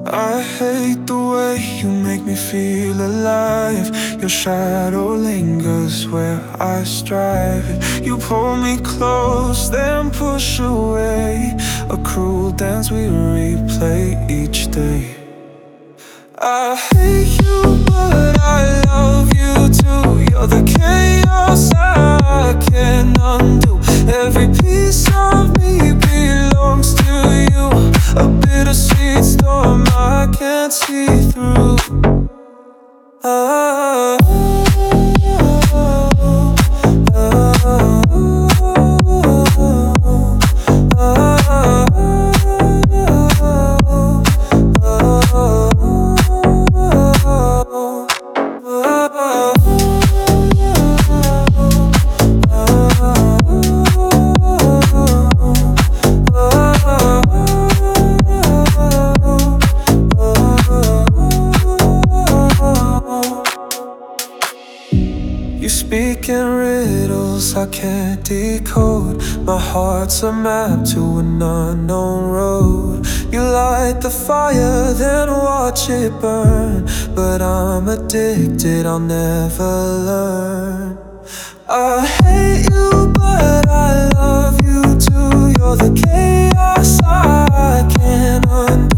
I hate the way you make me feel alive. Your shadow lingers where I strive. You pull me close, then push away. A cruel dance we replay each day. I hate you, but I love you too. You're the chaos I can't undo. Every piece of me belongs to you. A bittersweet storm I can't see through. Ah, you speak in riddles I can't decode. My heart's a map to an unknown road. You light the fire, then watch it burn. But I'm addicted, I'll never learn. I hate you, but I love you too. You're the chaos I can't undo.